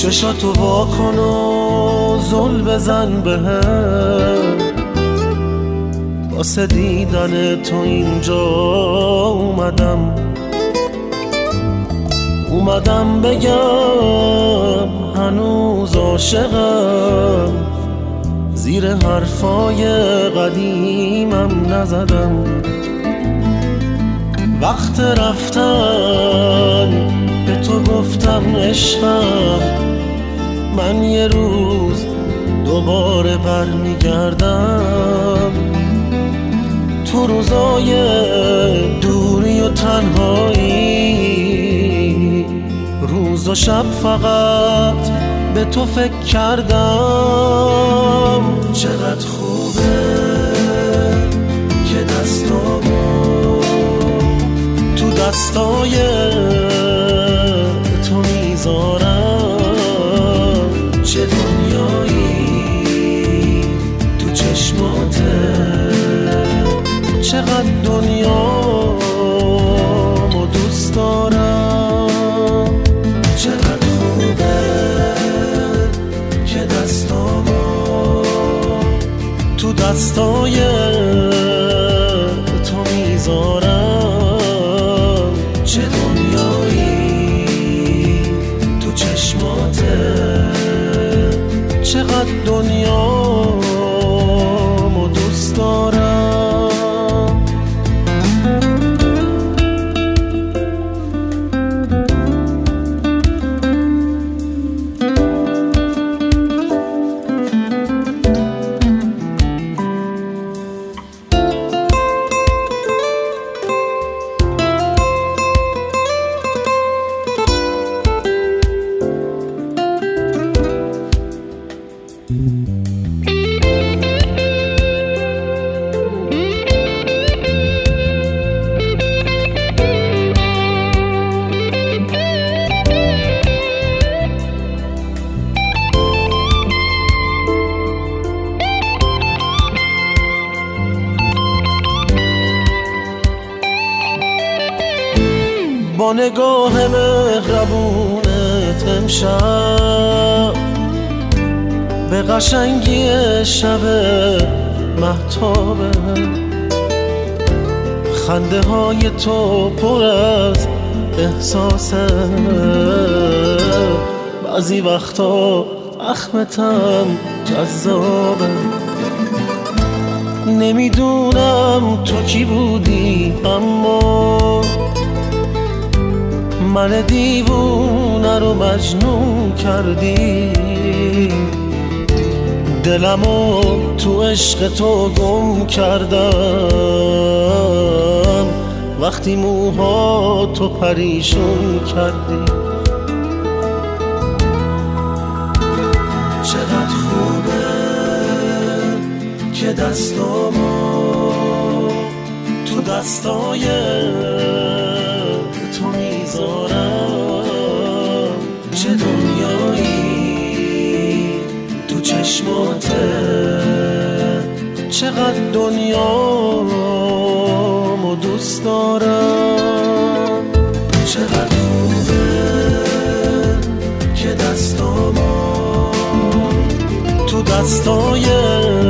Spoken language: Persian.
چشاتو واکن و زل بزن بهم، واسه دیدن تو اینجا اومدم بگم هنوز عاشقم، زیر حرفای قدیمم نزدم. وقت رفتن به تو گفتم عشقم، من یه روز دوباره برمیگردم. تو روزای دوری و تنهایی، روز و شب فقط به تو فکر کردم. چقدر خوبه که دستامو تو دستای تو میذارم. چه دنیایی تو چشماته، چقدر دنیامو دوست دارم. چقدر خوبه که دستامو تو دستای تو میذارم. چه دنیایی تو چشماته، چقدر دنیامو دوست دارم. با نگاه مهربونت امشب به قشنگی شب مهتابه، خنده های تو پر از احساسه، بعضی وقتا اخمتم جذابه. نمیدونم تو کی بودی، اما من دیوونه رو مجنون کردی. دلمو تو عشق تو گم کردم، وقتی موها تو پریشون کردی. چقدر خوبه که دستامو تو دستای تو میذارم. چه دنیایی تو چشماته، چقدر دنیامو دوست دارم. چقدر خوبه که دستامو تو دستای